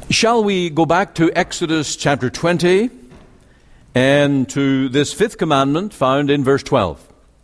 Shall we go back to Exodus chapter 20 and to this fifth commandment found in verse 12?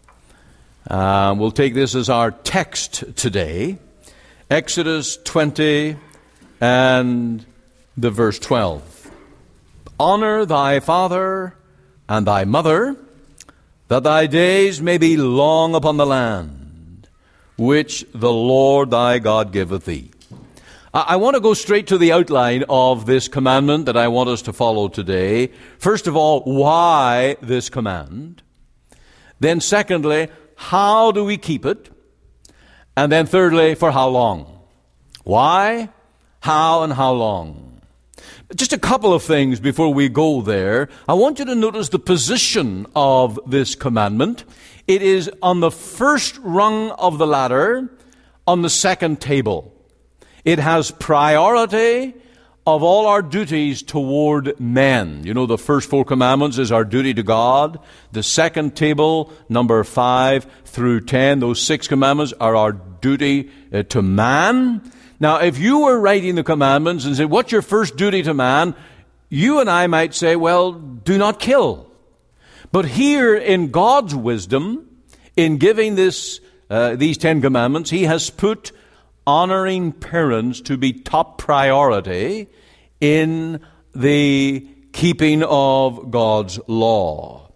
We'll take this as our text today. Exodus 20 and the verse 12. Honor thy father and thy mother, that thy days may be long upon the land, which the Lord thy God giveth thee. I want to go straight to the outline of this commandment that I want us to follow today. First of all, why this command? Then secondly, how do we keep it? And then thirdly, for how long? Why, how, and how long? Just a couple of things before we go there. I want you to notice the position of this commandment. It is on the first rung of the ladder, on the second table. It has priority of all our duties toward men. You know, the first four commandments is our duty to God. The second table, number 5 through 10, those 6 commandments are our duty to man. Now, if you were writing the commandments and said, what's your first duty to man? You and I might say, well, do not kill. But here in God's wisdom, in giving these 10 commandments, He has put honoring parents to be top priority in the keeping of God's law.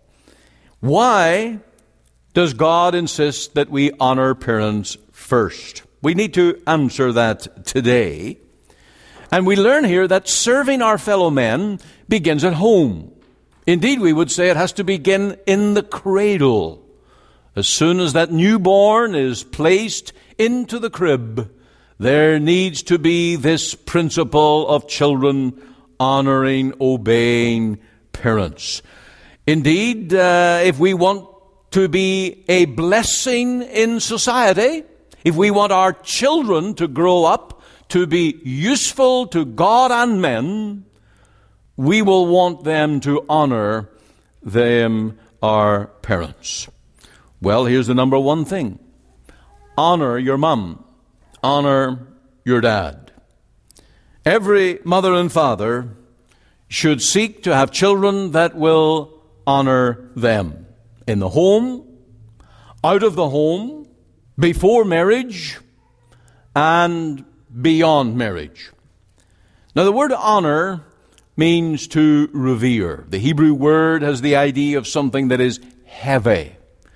Why does God insist that we honor parents first? We need to answer that today. And we learn here that serving our fellow men begins at home. Indeed, we would say it has to begin in the cradle. As soon as that newborn is placed into the crib, there needs to be this principle of children honoring, obeying parents. Indeed, if we want to be a blessing in society, if we want our children to grow up to be useful to God and men, we will want them to honor them, our parents. Well, here's the number one thing. Honor your mom. Honor your dad. Every mother and father should seek to have children that will honor them. In the home, out of the home, before marriage, and beyond marriage. Now, the word honor means to revere. The Hebrew word has the idea of something that is heavy.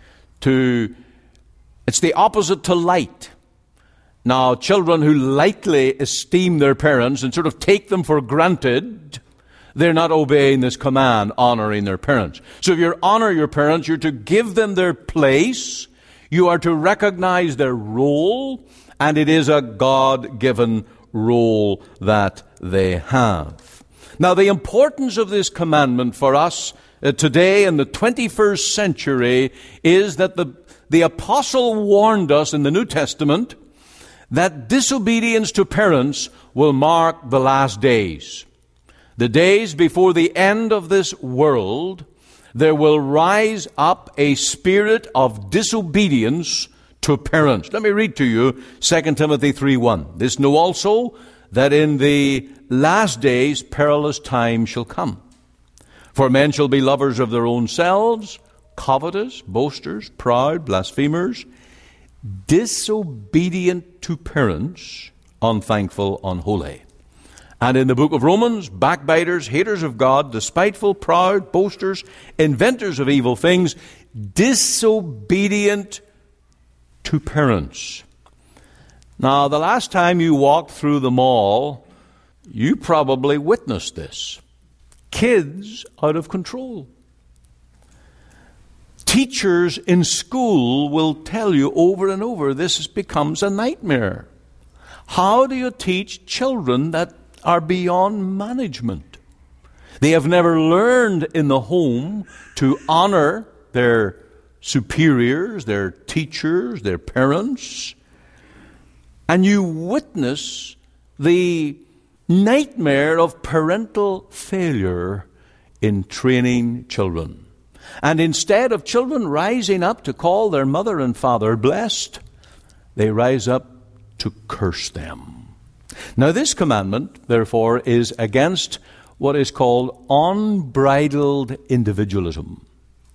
It's the opposite to light. Now, children who lightly esteem their parents and sort of take them for granted, they're not obeying this command, honoring their parents. So if you honor your parents, you're to give them their place, you are to recognize their role, and it is a God-given role that they have. Now, the importance of this commandment for us today in the 21st century is that the apostle warned us in the New Testament that disobedience to parents will mark the last days. The days before the end of this world, there will rise up a spirit of disobedience to parents. Let me read to you 2 Timothy 3:1. This know also that in the last days perilous times shall come. For men shall be lovers of their own selves, covetous, boasters, proud, blasphemers, disobedient to parents, unthankful, unholy. And in the book of Romans, backbiters, haters of God, despiteful, proud, boasters, inventors of evil things, disobedient to parents. Now, the last time you walked through the mall, you probably witnessed this. Kids out of control. Teachers in school will tell you over and over, this becomes a nightmare. How do you teach children that are beyond management? They have never learned in the home to honor their superiors, their teachers, their parents. And you witness the nightmare of parental failure in training children. And instead of children rising up to call their mother and father blessed, they rise up to curse them. Now this commandment, therefore, is against what is called unbridled individualism.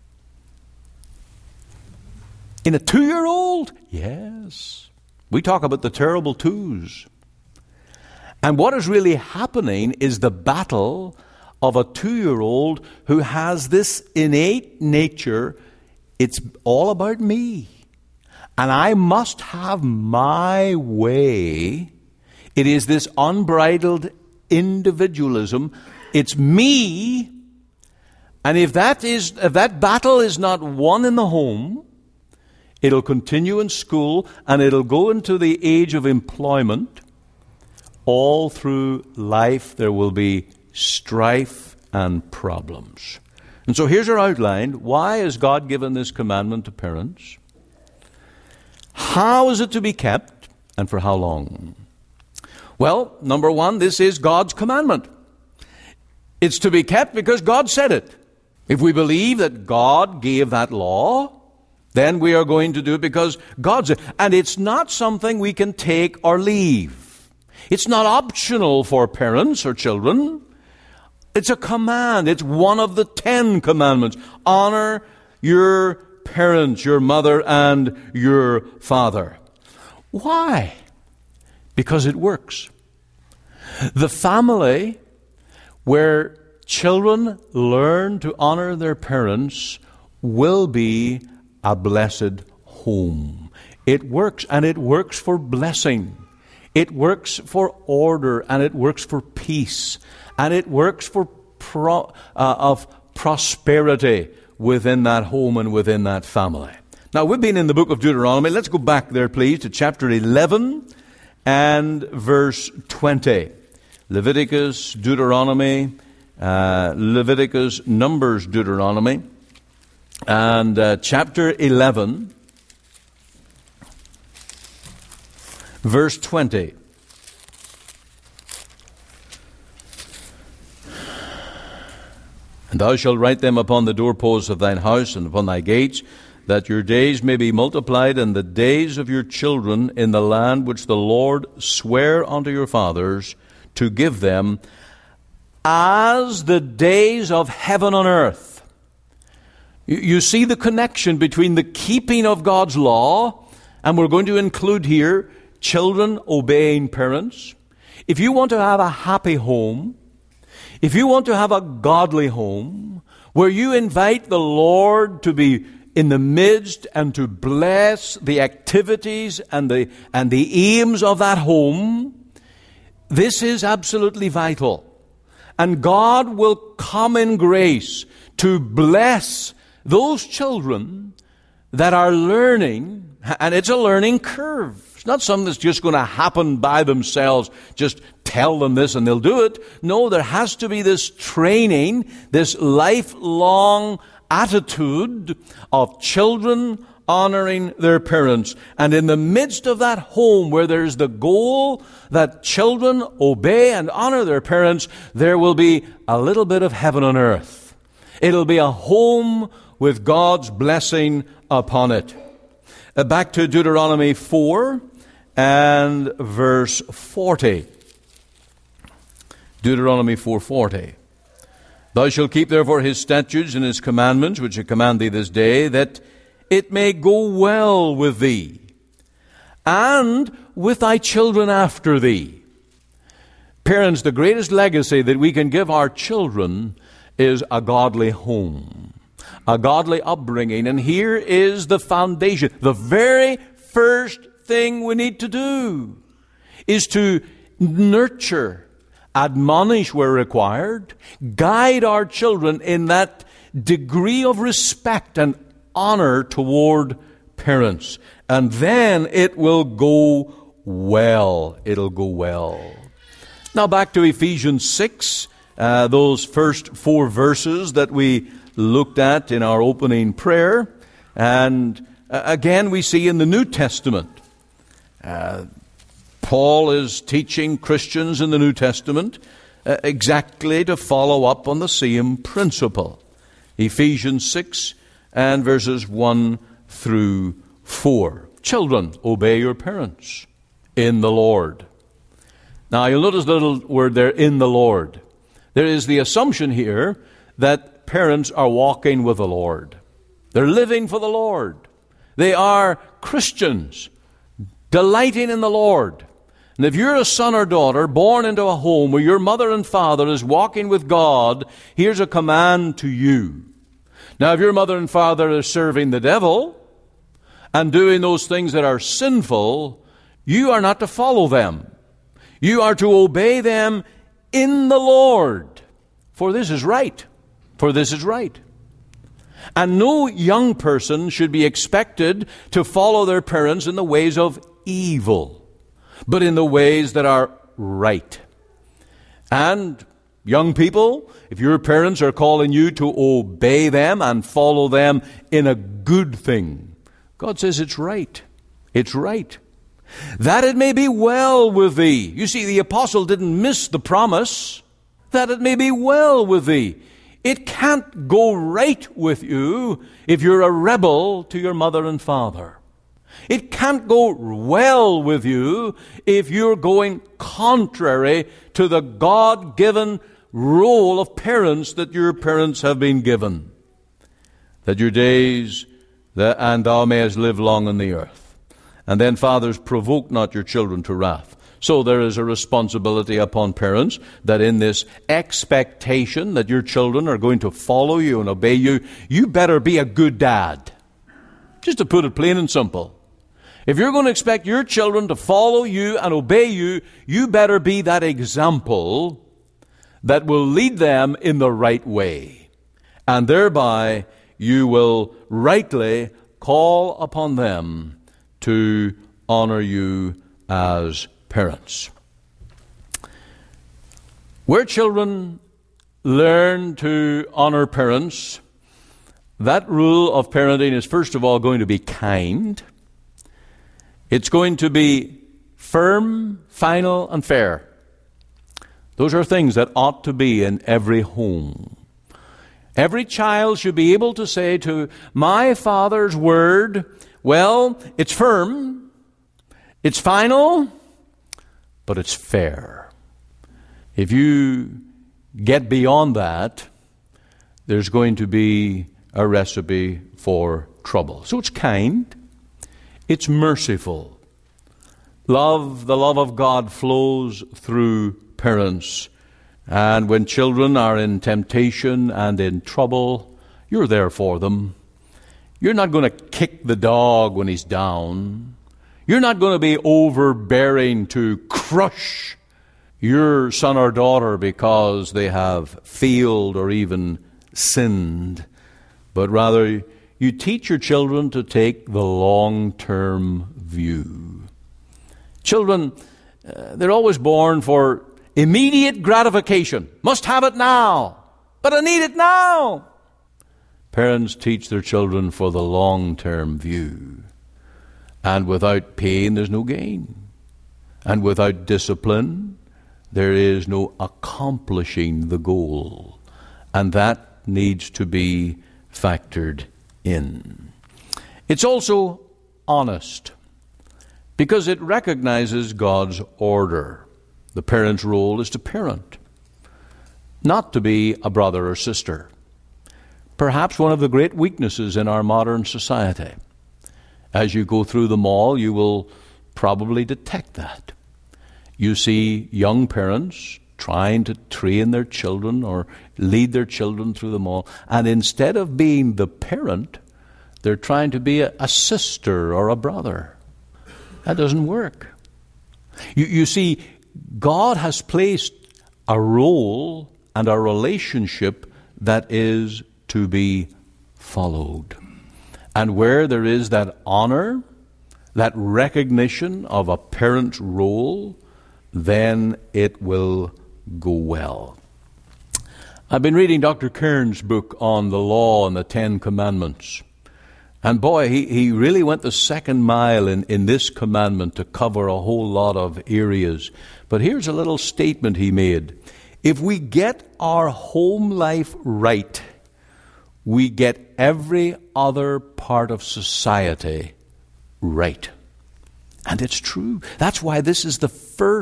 In a 2-year-old? Yes. We talk about the terrible twos. And what is really happening is the battle of a 2-year-old who has this innate nature. It's all about me. And I must have my way. It is this unbridled individualism. It's me. And if that battle is not won in the home, it'll continue in school and it'll go into the age of employment. All through life there will be strife and problems. And so here's our outline. Why has God given this commandment to parents? How is it to be kept, and for how long? Well, number one, this is God's commandment. It's to be kept because God said it. If we believe that God gave that law, then we are going to do it because God said it. And it's not something we can take or leave. It's not optional for parents or children. It's a command. It's one of the 10 commandments. Honor your parents, your mother and your father. Why? Because it works. The family where children learn to honor their parents will be a blessed home. It works, and it works for blessing. It works for order, and it works for peace, and it works for prosperity within that home and within that family. Now, we've been in the book of Deuteronomy. Let's go back there, please, to chapter 11 and verse 20. Leviticus, Deuteronomy, Leviticus, Numbers, Deuteronomy, and chapter 11, verse 20. And thou shalt write them upon the doorposts of thine house and upon thy gates, that your days may be multiplied, and the days of your children in the land which the Lord sware unto your fathers to give them, as the days of heaven on earth. You see the connection between the keeping of God's law, and we're going to include here children obeying parents. If you want to have a happy home, if you want to have a godly home, where you invite the Lord to be in the midst and to bless the activities and the aims of that home, this is absolutely vital. And God will come in grace to bless those children that are learning, and it's a learning curve. It's not something that's just going to happen by themselves. Just tell them this and they'll do it. No, there has to be this training, this lifelong attitude of children honoring their parents. And in the midst of that home where there's the goal that children obey and honor their parents, there will be a little bit of heaven on earth. It'll be a home with God's blessing upon it. Back to Deuteronomy 4 and verse 40. Deuteronomy 4:40. Thou shalt keep therefore his statutes and his commandments, which I command thee this day, that it may go well with thee, and with thy children after thee. Parents, the greatest legacy that we can give our children is a godly home, a godly upbringing. And here is the foundation. The very first thing we need to do is to nurture, admonish where required, guide our children in that degree of respect and honor toward parents. And then it will go well. It'll go well. Now back to Ephesians 6, those first 4 verses that we looked at in our opening prayer. And again, we see in the New Testament, Paul is teaching Christians in the New Testament exactly to follow up on the same principle. Ephesians 6 and verses 1 through 4. Children, obey your parents in the Lord. Now, you'll notice the little word there, in the Lord. There is the assumption here that parents are walking with the Lord. They're living for the Lord. They are Christians, delighting in the Lord. And if you're a son or daughter born into a home where your mother and father is walking with God, here's a command to you. Now, if your mother and father are serving the devil and doing those things that are sinful, you are not to follow them. You are to obey them in the Lord. For this is right. For this is right. And no young person should be expected to follow their parents in the ways of evil, but in the ways that are right. And young people, if your parents are calling you to obey them and follow them in a good thing, God says it's right. It's right. That it may be well with thee. You see, the apostle didn't miss the promise. That it may be well with thee. It can't go right with you if you're a rebel to your mother and father. It can't go well with you if you're going contrary to the God-given role of parents that your parents have been given. That your days, and thou mayest live long on the earth. And then, fathers, provoke not your children to wrath. So there is a responsibility upon parents that in this expectation that your children are going to follow you and obey you, you better be a good dad. Just to put it plain and simple. If you're going to expect your children to follow you and obey you, you better be that example that will lead them in the right way. And thereby you will rightly call upon them to honor you as parents. Where children learn to honor parents, that rule of parenting is first of all going to be kind. It's going to be firm, final, and fair. Those are things that ought to be in every home. Every child should be able to say to my father's word, well, it's firm, it's final, but it's fair. If you get beyond that, there's going to be a recipe for trouble. So it's kind, it's merciful. The love of God flows through parents. And when children are in temptation and in trouble, you're there for them. You're not going to kick the dog when he's down. You're not going to be overbearing to crush your son or daughter because they have failed or even sinned. But rather, you teach your children to take the long-term view. Children, they're always born for immediate gratification. Must have it now. But I need it now. Parents teach their children for the long-term view. And without pain, there's no gain. And without discipline, there is no accomplishing the goal. And that needs to be factored in. It's also honest, because it recognizes God's order. The parent's role is to parent, not to be a brother or sister. Perhaps one of the great weaknesses in our modern society. As you go through the mall, you will probably detect that. You see young parents trying to train their children or lead their children through the mall, and instead of being the parent, they're trying to be a sister or a brother. That doesn't work. You see, God has placed a role and a relationship that is to be followed. And where there is that honor, that recognition of a parent's role, then it will go well. I've been reading Dr. Cairns' book on the law and the Ten Commandments. And boy, he really went the second mile in this commandment to cover a whole lot of areas. But here's a little statement he made. If we get our home life right, we get every other part of society right. And it's true. That's why this is the first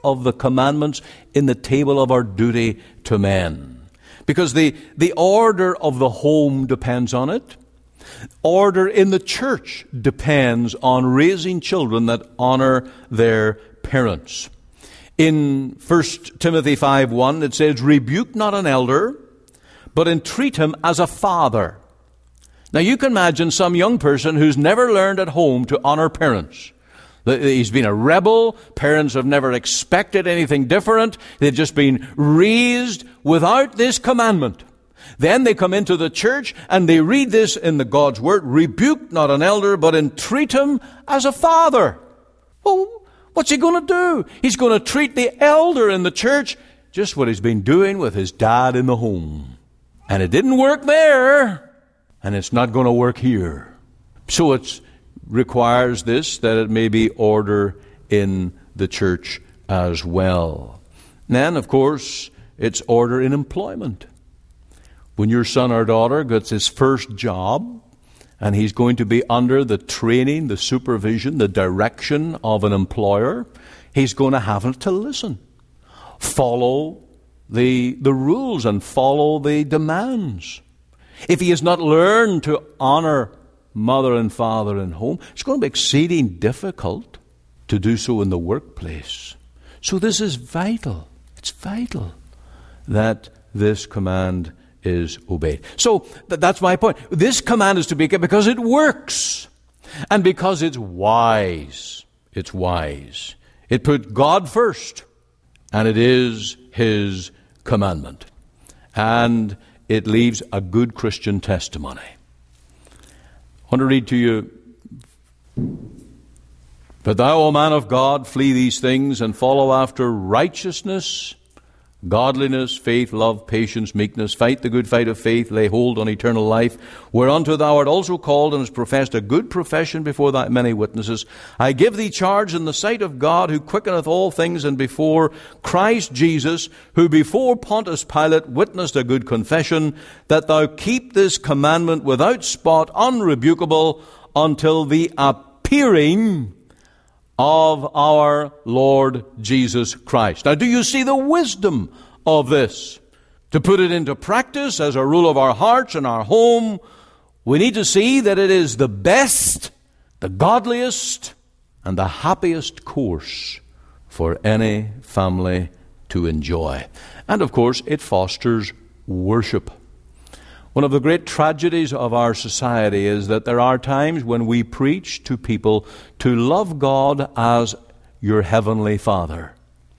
of the commandments in the table of our duty to men. Because the order of the home depends on it. Order in the church depends on raising children that honor their parents. In 1 Timothy 5:1 it says, "Rebuke not an elder, but entreat him as a father." Now you can imagine some young person who's never learned at home to honor parents. He's been a rebel. Parents have never expected anything different. They've just been raised without this commandment. Then they come into the church and they read this in the God's Word, "Rebuke not an elder, but entreat him as a father." Oh, what's he going to do? He's going to treat the elder in the church just what he's been doing with his dad in the home. And it didn't work there, and it's not going to work here. So it requires this, that it may be order in the church as well. And then, of course, it's order in employment. When your son or daughter gets his first job, and he's going to be under the training, the supervision, the direction of an employer, he's going to have to listen. Follow the rules and follow the demands. If he has not learned to honor mother and father in home, it's going to be exceeding difficult to do so in the workplace. So this is vital. It's vital that this command is obeyed. So that's my point. This command is to be kept because it works and because it's wise. It's wise. It put God first, and it is His commandment. And it leaves a good Christian testimony. I want to read to you, "But thou, O man of God, flee these things and follow after righteousness, godliness, faith, love, patience, meekness. Fight the good fight of faith. Lay hold on eternal life, whereunto thou art also called, and hast professed a good profession before thy many witnesses. I give thee charge in the sight of God, who quickeneth all things, and before Christ Jesus, who before Pontius Pilate witnessed a good confession, that thou keep this commandment without spot, unrebukable, until the appearing of our Lord Jesus Christ." Now, do you see the wisdom of this? To put it into practice as a rule of our hearts and our home, we need to see that it is the best, the godliest, and the happiest course for any family to enjoy. And of course, it fosters worship. One of the great tragedies of our society is that there are times when we preach to people to love God as your heavenly Father.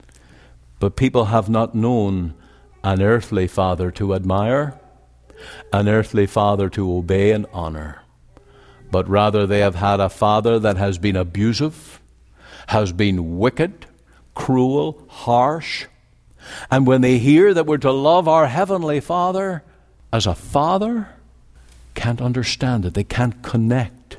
But people have not known an earthly father to admire, an earthly father to obey and honor. But rather they have had a father that has been abusive, has been wicked, cruel, harsh. And when they hear that we're to love our heavenly Father as a father, can't understand it. They can't connect.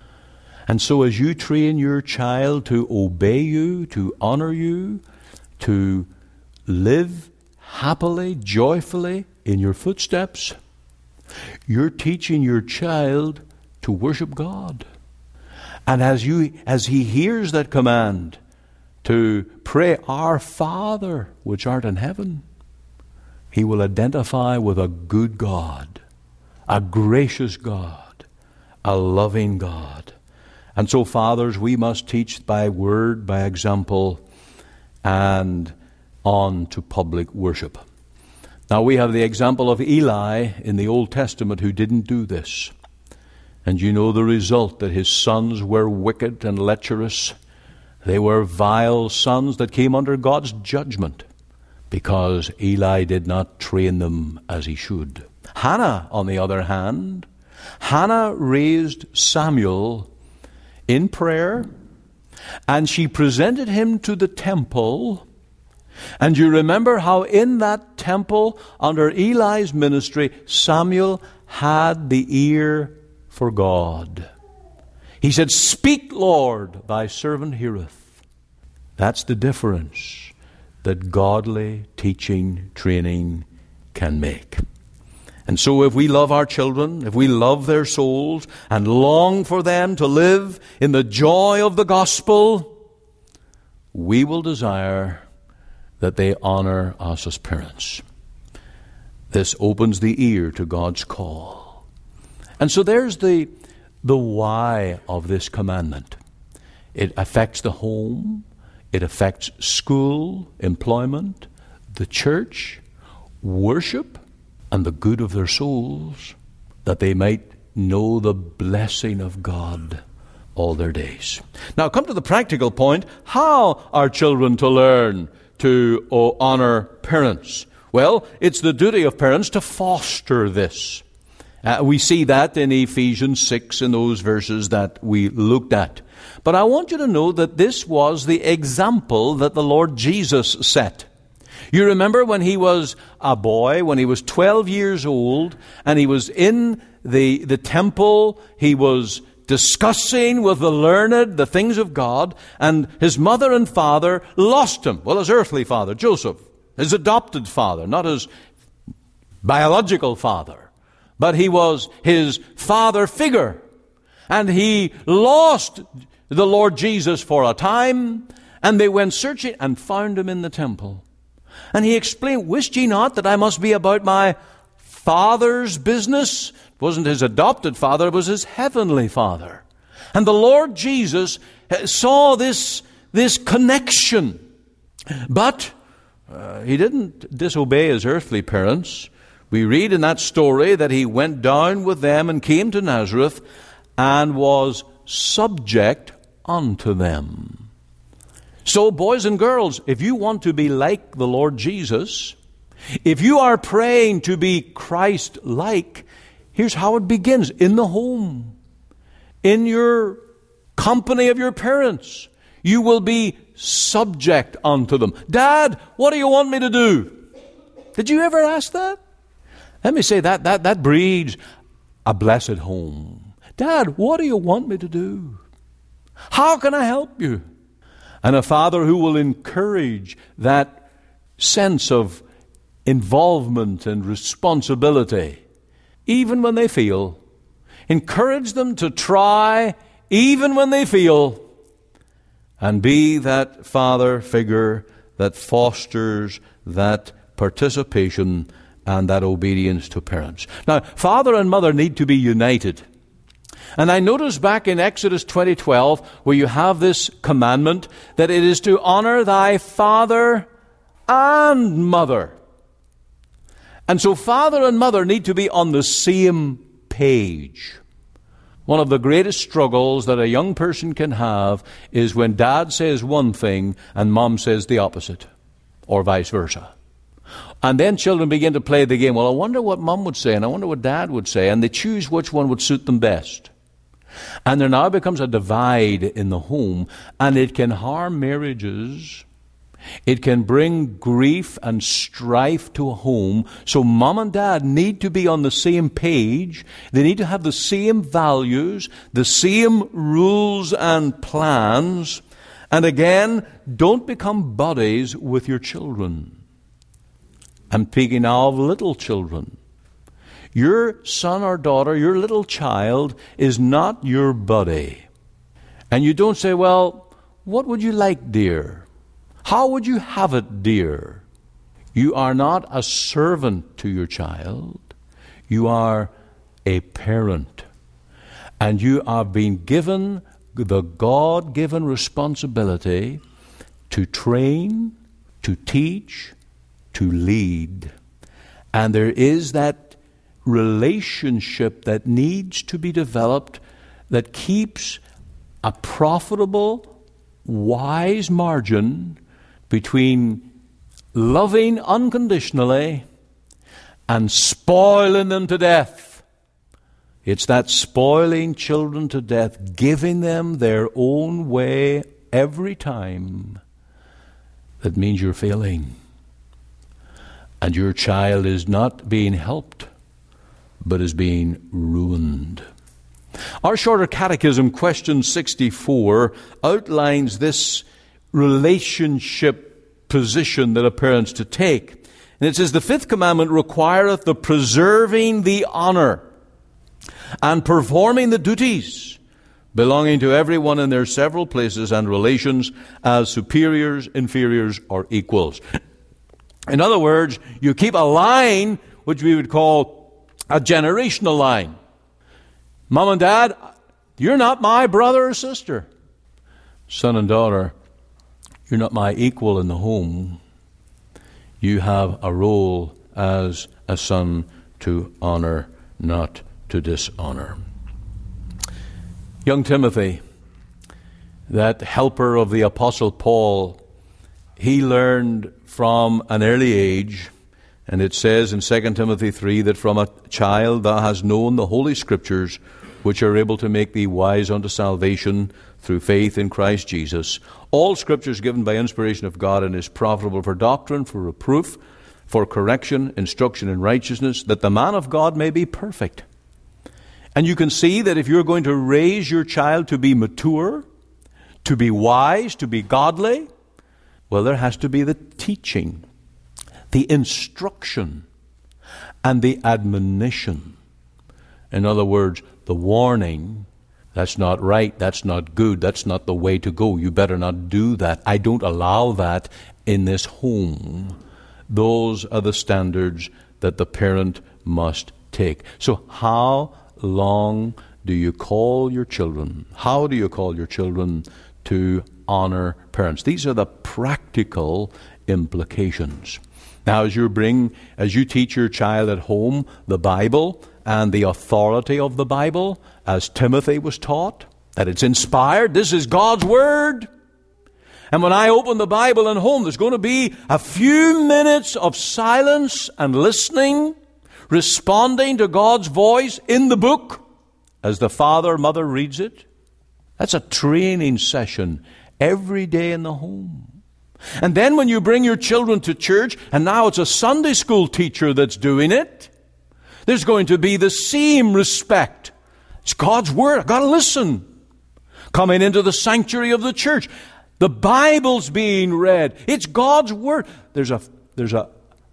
And so as you train your child to obey you, to honor you, to live happily, joyfully in your footsteps, you're teaching your child to worship God. And as he hears that command to pray, "Our Father which art in heaven," he will identify with a good God, a gracious God, a loving God. And so, fathers, we must teach by word, by example, and on to public worship. Now, we have the example of Eli in the Old Testament who didn't do this. And you know the result, that his sons were wicked and lecherous. They were vile sons that came under God's judgment because Eli did not train them as he should. Hannah, on the other hand, Hannah raised Samuel in prayer, and she presented him to the temple. And you remember how in that temple, under Eli's ministry, Samuel had the ear for God. He said, "Speak, Lord, thy servant heareth." That's the difference that godly teaching, training can make. And so if we love our children, if we love their souls and long for them to live in the joy of the gospel, we will desire that they honor us as parents. This opens the ear to God's call. And so there's the why of this commandment. It affects the home. It affects school, employment, the church, worship, and the good of their souls, that they might know the blessing of God all their days. Now come to the practical point. How are children to learn to honor parents? Well, it's the duty of parents to foster this. We see that in Ephesians 6 in those verses that we looked at. But I want you to know that this was the example that the Lord Jesus set. You remember when he was a boy, when he was 12 years old, and he was in the temple, he was discussing with the learned the things of God, and his mother and father lost him. Well, his earthly father, Joseph, his adopted father, not his biological father, but he was his father figure. And he lost the Lord Jesus for a time, and they went searching and found him in the temple. And he explained, "Wist ye not that I must be about my Father's business?" It wasn't his adopted father, it was his heavenly Father. And the Lord Jesus saw this connection. But he didn't disobey his earthly parents. We read in that story that he went down with them and came to Nazareth and was subject unto them. So, boys and girls, if you want to be like the Lord Jesus, if you are praying to be Christ-like, here's how it begins: in the home, in your company of your parents. You will be subject unto them. "Dad, what do you want me to do?" Did you ever ask that? Let me say that breeds a blessed home. "Dad, what do you want me to do? How can I help you?" And a father who will encourage that sense of involvement and responsibility, even when they fail. Encourage them to try, even when they fail. And be that father figure that fosters that participation and that obedience to parents. Now, father and mother need to be united. And I notice back in Exodus 20:12, where you have this commandment, that it is to honor thy father and mother. And so father and mother need to be on the same page. One of the greatest struggles that a young person can have is when dad says one thing and mom says the opposite, or vice versa. And then children begin to play the game. Well, I wonder what mom would say, and I wonder what dad would say, and they choose which one would suit them best. And there now becomes a divide in the home, and it can harm marriages. It can bring grief and strife to a home. So mom and dad need to be on the same page. They need to have the same values, the same rules and plans. And again, don't become buddies with your children. I'm speaking now of little children. Your son or daughter, your little child, is not your buddy. And you don't say, "Well, what would you like, dear? How would you have it, dear?" You are not a servant to your child. You are a parent. And you are being given the God-given responsibility to train, to teach, to lead. And there is that relationship that needs to be developed that keeps a profitable, wise margin between loving unconditionally and spoiling them to death. It's that spoiling children to death, giving them their own way every time, that means you're failing. And your child is not being helped, but is being ruined. Our shorter catechism, question 64, outlines this relationship position that a parent's to take. And it says, "The fifth commandment requireth the preserving the honor and performing the duties belonging to everyone in their several places and relations as superiors, inferiors, or equals." In other words, you keep a line which we would call a generational line. Mom and Dad, you're not my brother or sister. Son and daughter, you're not my equal in the home. You have a role as a son to honor, not to dishonor. Young Timothy, that helper of the Apostle Paul, he learned from an early age, and it says in 2 Timothy 3 that from a child thou hast known the Holy Scriptures, which are able to make thee wise unto salvation through faith in Christ Jesus. All Scripture is given by inspiration of God and is profitable for doctrine, for reproof, for correction, instruction in righteousness, that the man of God may be perfect. And you can see that if you're going to raise your child to be mature, to be wise, to be godly, well, there has to be the teaching, the instruction, and the admonition. In other words, the warning, that's not right, that's not good, that's not the way to go. You better not do that. I don't allow that in this home. Those are the standards that the parent must take. So how long do you call your children? How do you call your children to honor parents? These are the practical implications. Now, as you teach your child at home the Bible and the authority of the Bible, as Timothy was taught, that it's inspired, this is God's Word. And when I open the Bible at home, there's going to be a few minutes of silence and listening, responding to God's voice in the book as the father or mother reads it. That's a training session every day in the home. And then when you bring your children to church, and now it's a Sunday school teacher that's doing it, there's going to be the same respect. It's God's Word. I've got to listen. Coming into the sanctuary of the church, the Bible's being read. It's God's Word. There's a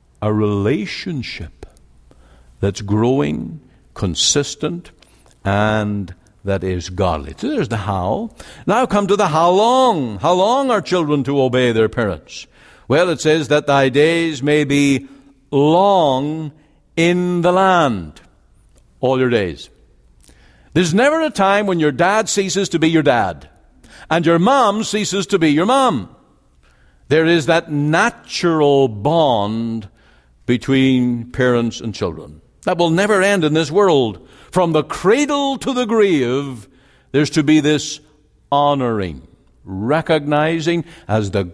relationship that's growing, consistent, and that is godly. So there's the how. Now come to the how long. How long are children to obey their parents? Well, it says that thy days may be long in the land. All your days. There's never a time when your dad ceases to be your dad and your mom ceases to be your mom. There is that natural bond between parents and children. That will never end in this world. From the cradle to the grave, there's to be this honoring, recognizing as the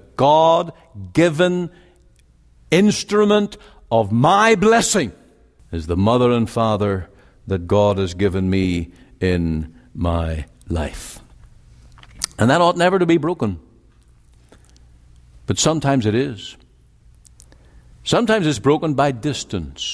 God-given instrument of my blessing is the mother and father that God has given me in my life. And that ought never to be broken. But sometimes it is. Sometimes it's broken by distance.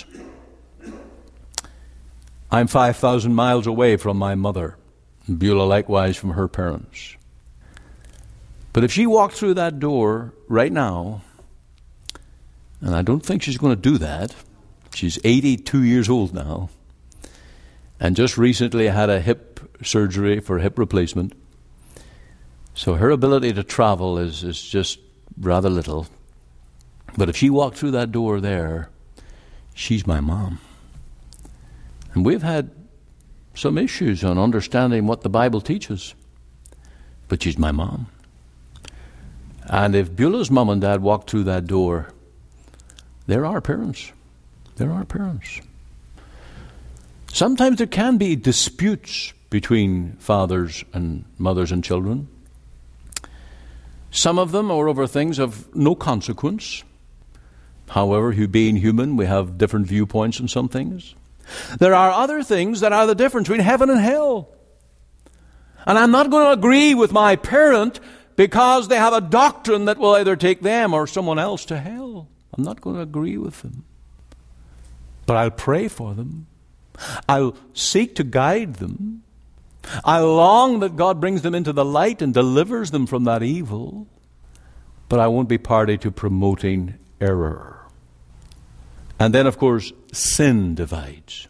I'm 5,000 miles away from my mother, and Beulah likewise from her parents. But if she walked through that door right now, and I don't think she's going to do that, she's 82 years old now, and just recently had a hip surgery for hip replacement, so her ability to travel is just rather little. But if she walked through that door there, she's my mom. And we've had some issues on understanding what the Bible teaches. But she's my mom. And if Beulah's mom and dad walked through that door, they're our parents. They're our parents. Sometimes there can be disputes between fathers and mothers and children. Some of them are over things of no consequence. However, being human, we have different viewpoints on some things. There are other things that are the difference between heaven and hell. And I'm not going to agree with my parent because they have a doctrine that will either take them or someone else to hell. I'm not going to agree with them. But I'll pray for them. I'll seek to guide them. I long that God brings them into the light and delivers them from that evil. But I won't be party to promoting error. And then, of course, sin divides.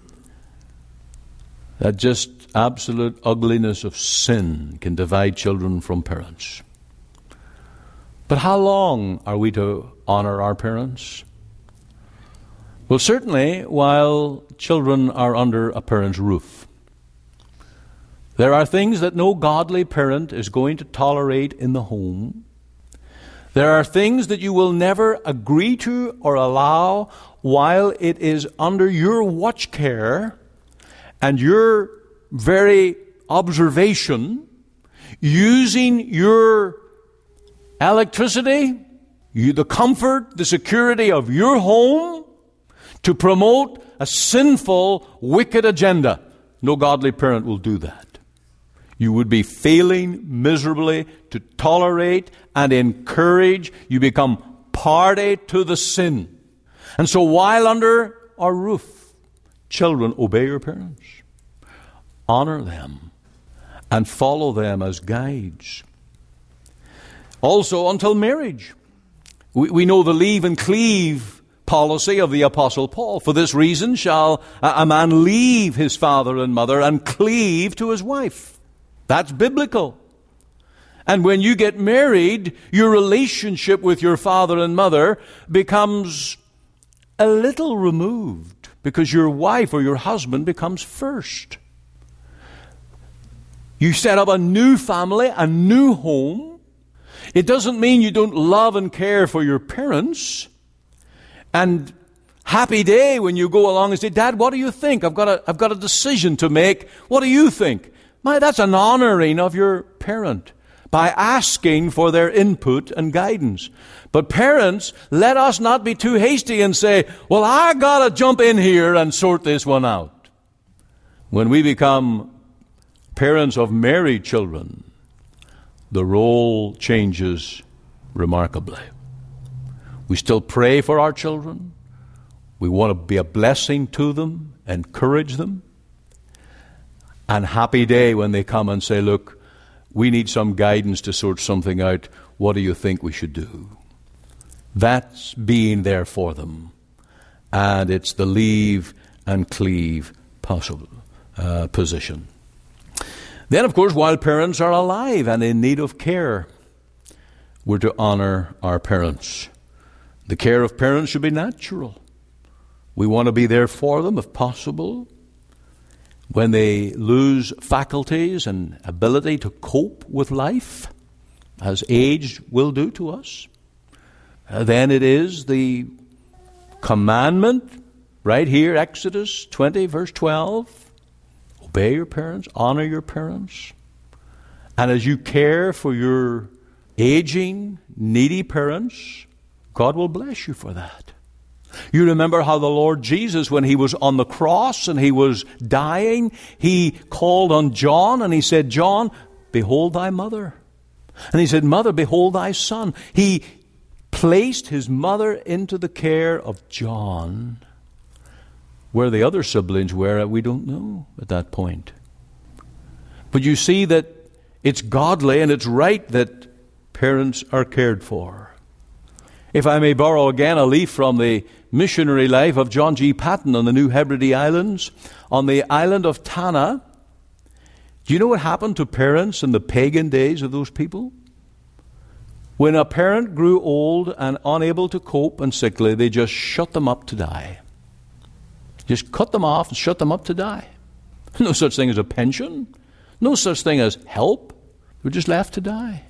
That just absolute ugliness of sin can divide children from parents. But how long are we to honor our parents? Well, certainly while children are under a parent's roof. There are things that no godly parent is going to tolerate in the home. There are things that you will never agree to or allow while it is under your watch care and your very observation, using your electricity, the comfort, the security of your home to promote a sinful, wicked agenda. No godly parent will do that. You would be failing miserably to tolerate and encourage. You become party to the sin. And so while under our roof, children, obey your parents. Honor them and follow them as guides. Also, until marriage. We know the leave and cleave policy of the Apostle Paul. For this reason shall a man leave his father and mother and cleave to his wife. That's biblical. And when you get married, your relationship with your father and mother becomes a little removed because your wife or your husband becomes first. You set up a new family, a new home. It doesn't mean you don't love and care for your parents. And happy day when you go along and say, Dad, what do you think? I've got a decision to make. What do you think? That's an honoring of your parent by asking for their input and guidance. But parents, let us not be too hasty and say, well, I got to jump in here and sort this one out. When we become parents of married children, the role changes remarkably. We still pray for our children. We want to be a blessing to them, encourage them. And happy day when they come and say, look, we need some guidance to sort something out. What do you think we should do? That's being there for them. And it's the leave and cleave position. Then, of course, while parents are alive and in need of care, we're to honor our parents. The care of parents should be natural. We want to be there for them if possible. When they lose faculties and ability to cope with life, as age will do to us, then it is the commandment right here, Exodus 20, verse 12, obey your parents, honor your parents. And as you care for your aging, needy parents, God will bless you for that. You remember how the Lord Jesus, when he was on the cross and he was dying, he called on John and he said, John, behold thy mother. And he said, Mother, behold thy son. He placed his mother into the care of John. Where the other siblings were, we don't know at that point. But you see that it's godly and it's right that parents are cared for. If I may borrow again a leaf from the missionary life of John G. Paton on the New Hebrides Islands, on the island of Tanna, do you know what happened to parents in the pagan days of those people? When a parent grew old and unable to cope and sickly, they just shut them up to die. Just cut them off and shut them up to die. No such thing as a pension. No such thing as help. They're just left to die.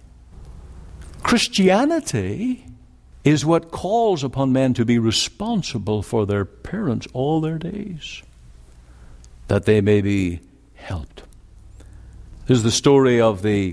Christianity is what calls upon men to be responsible for their parents all their days, that they may be helped. This is the story of the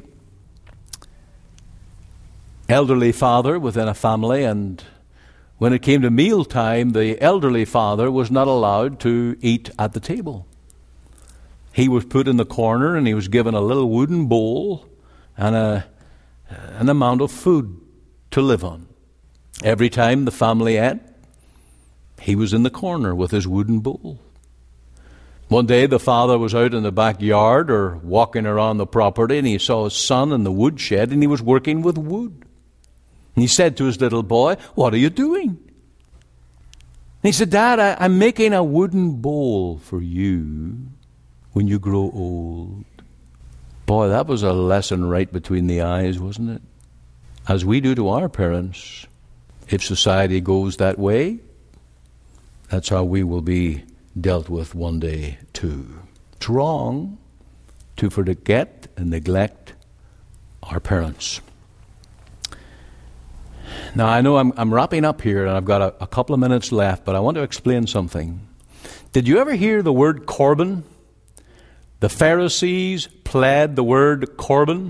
elderly father within a family, and when it came to mealtime, the elderly father was not allowed to eat at the table. He was put in the corner and he was given a little wooden bowl and an amount of food to live on. Every time the family ate, he was in the corner with his wooden bowl. One day the father was out in the backyard or walking around the property, and he saw his son in the woodshed, and he was working with wood. And he said to his little boy, "What are you doing?" And he said, "Dad, I'm making a wooden bowl for you when you grow old." Boy, that was a lesson right between the eyes, wasn't it? as we do to our parents. If society goes that way, that's how we will be dealt with one day too. It's wrong to forget and neglect our parents. Now, I know I'm wrapping up here, and I've got a couple of minutes left, but I want to explain something. Did you ever hear the word Corban? The Pharisees pled the word Corban.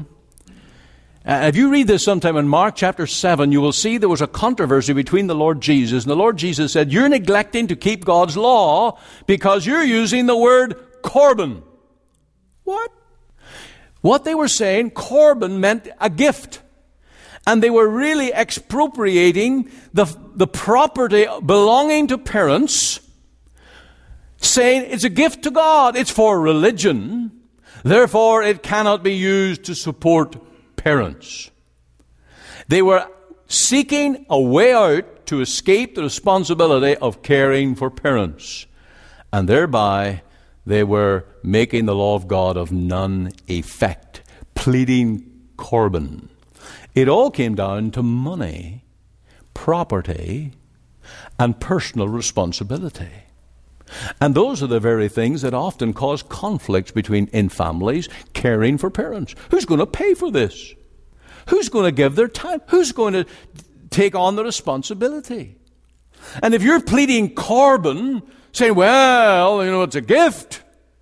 If you read this sometime in Mark chapter 7, you will see there was a controversy between the Lord Jesus. And the Lord Jesus said, you're neglecting to keep God's law because you're using the word Corban. What? What they were saying, Corban meant a gift. And they were really expropriating the property belonging to parents, saying it's a gift to God. It's for religion. Therefore, it cannot be used to support parents. They were seeking a way out to escape the responsibility of caring for parents. And thereby, they were making the law of God of none effect, pleading Corban. It all came down to money, property, and personal responsibility. And those are the very things that often cause conflicts in families caring for parents. Who's going to pay for this? Who's going to give their time? Who's going to take on the responsibility? And if you're pleading Corban, saying, well, it's a gift,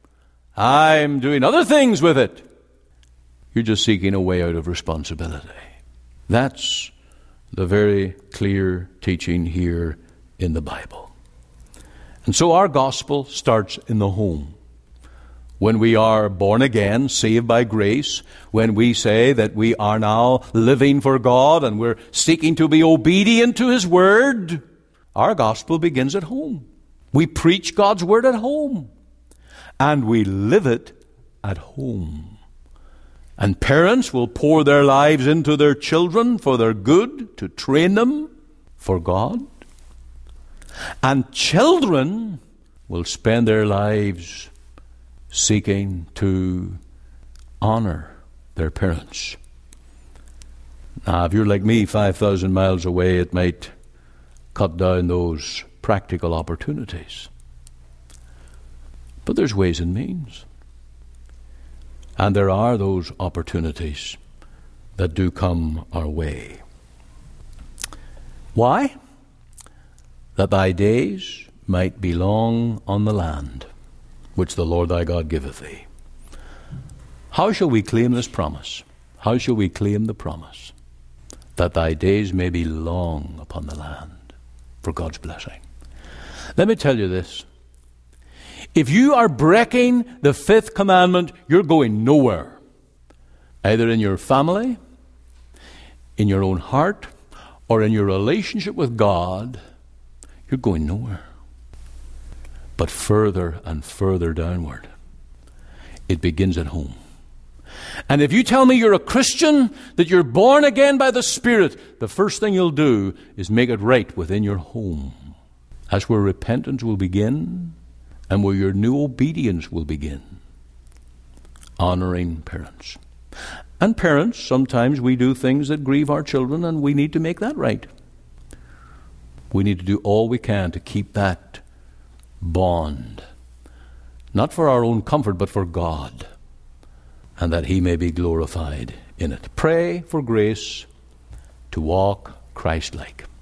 I'm doing other things with it, you're just seeking a way out of responsibility. That's the very clear teaching here in the Bible. And so our gospel starts in the home. When we are born again, saved by grace, when we say that we are now living for God and we're seeking to be obedient to His Word, our gospel begins at home. We preach God's Word at home, and we live it at home. And parents will pour their lives into their children for their good, to train them for God. And children will spend their lives seeking to honor their parents. Now, if you're like me, 5,000 miles away, it might cut down those practical opportunities. But there's ways and means. And there are those opportunities that do come our way. Why? That thy days might be long on the land, which the Lord thy God giveth thee. How shall we claim this promise? How shall we claim the promise? That thy days may be long upon the land, for God's blessing. Let me tell you this. If you are breaking the fifth commandment, you're going nowhere. Either in your family, in your own heart, or in your relationship with God, you're going nowhere. But further and further downward. It begins at home. And if you tell me you're a Christian, that you're born again by the Spirit, the first thing you'll do is make it right within your home. That's where repentance will begin, and where your new obedience will begin. Honoring parents. And parents, sometimes we do things that grieve our children, and we need to make that right. We need to do all we can to keep that bond. Not for our own comfort, but for God. And that He may be glorified in it. Pray for grace to walk Christ-like.